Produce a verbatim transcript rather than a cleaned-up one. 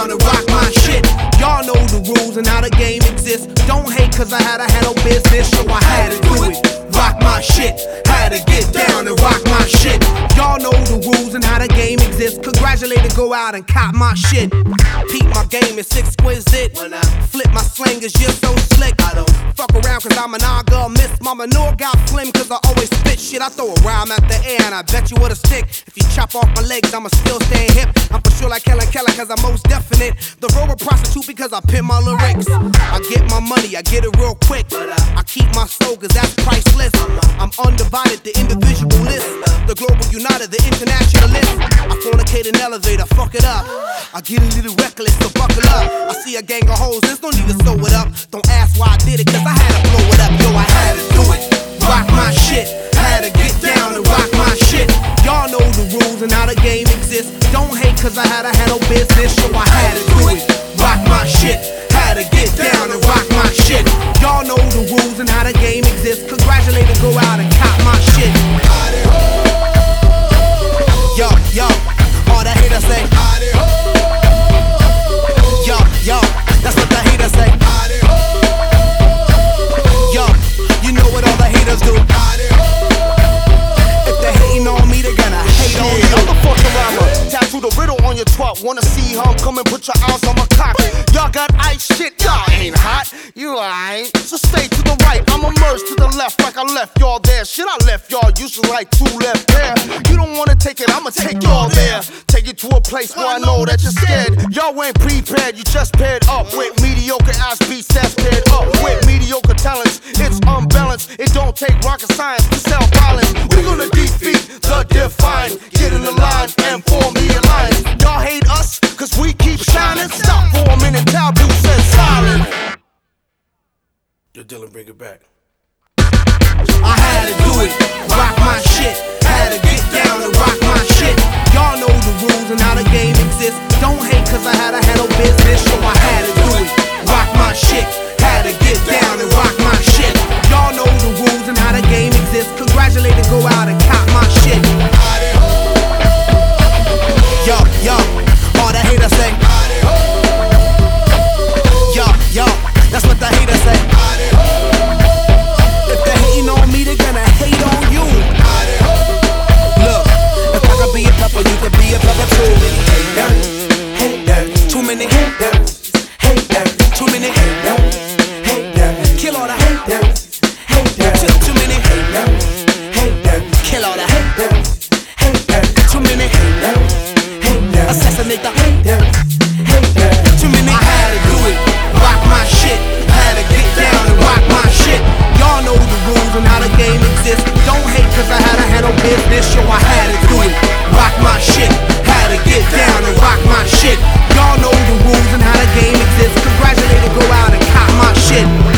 down and rock my shit. Y'all know the rules and how the game exists. Don't hate cause I had to handle business, so I had to do it. Rock my shit, had to get down and rock my shit. Y'all know the rules and how the game exists. Congratulate and go out and cop my shit. Peep my game, it's exquisite. When I flip my slang, is just so slick. I don't fuck around cause I'm an all-girl miss. My manure got slim cause I always spit shit. I throw a rhyme at the air and I bet you with a stick. If you chop off my legs, I'ma still stay hip. I'm for sure like Kellen Keller cause I'm most definite. The robot prostitute because I pimp my lyrics. I get my money, I get it real quick. I keep my soul cause that's priceless. I'm undivided, the individualist. The global united, the internationalist. I fornicate an elevator, fuck it up. I get a little reckless, so buckle up. I see a gang of hoes, there's no need to sew it up. Don't ask why I did it, cause I had to blow it up. Yo, I had to do it. Rock my shit, had to get down and rock my shit. Y'all know the rules and how the game exists. Don't hate cause I had to handle business, so I had to do it. Rock my shit, had to get down and rock my shit. Y'all know the rules and how the game exists. Congratulate and go out and cop my shit. Yo, yo, all the haters say. Yo, yo, that's what the haters say. Yo, you know what all the haters do. If they're hating on me, they're gonna hate on you. I'm the fucking rhymer. Tattoo the riddle on your twat. Wanna see how I'm coming? Put your eyes on my cock. Y'all got ice shit, y'all ain't hot. You ain't. So stay to the right. I'ma merge to the left like I left y'all there. Shit, I left y'all usually like two left there. You don't wanna take it, I'ma take y'all there. Take you to a place where I know that you're scared. Y'all ain't prepared, you just paired up with mediocre ass beats that's paired up with mediocre talents. It's unbalanced. It don't take rocket science to sell violence. We're gonna defeat the divine. Get in the line and form the alliance. Y'all hate us cause we keep shining. Stop for a minute, taboo said silent. Yo, Dylan, bring it back. I had to do it, rock my shit. Had to get down and rock my shit. Y'all know the rules and how the game exists. Don't hate cause I had to handle business, so I had to do it. Rock my shit, had to get down and rock my shit. Y'all know the rules and how the game exists. Congratulate and go out and cop my shit. Yo, yo, all the haters say. Yo, yo, that's what the haters say. If they're hating on me, they're gonna hate on you. Look, if I could be a pepper, you could be a pepper too. Haters, haters, too many haters, haters, too many haters, haters, kill all the haters, haters, too, too many haters, haters, kill all the haters, haters, too many haters, haters, assassinate the haters, haters, too many. I had to do it, rock my shit, had to get down and rock my shit. Y'all know the rules and how the game exists. Don't hate cause I had to handle business, so I had to do it. Rock my shit, had to get down and rock my shit. Y'all know the rules and how the game exists. Congratulate and go out and cop my shit.